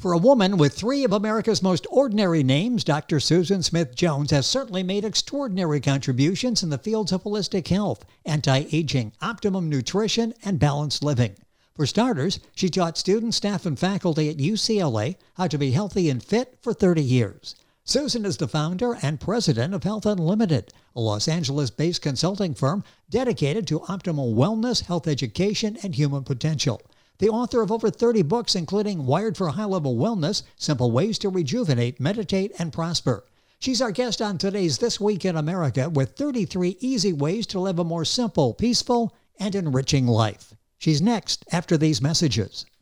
For a woman with three of America's most ordinary names, Dr. Susan Smith Jones has certainly made extraordinary contributions in the fields of holistic health, anti-aging, optimum nutrition, and balanced living. For starters, she taught students, staff, and faculty at UCLA how to be healthy and fit for 30 years. Susan is the founder and president of Health Unlimited, a Los Angeles-based consulting firm dedicated to optimal wellness, health education, and human potential. The author of over 30 books, including Wired for High-Level Wellness, Simple Ways to Rejuvenate, Meditate, and Prosper. She's our guest on today's This Week in America with 33 easy ways to live a more simple, peaceful, and enriching life. She's next after these messages.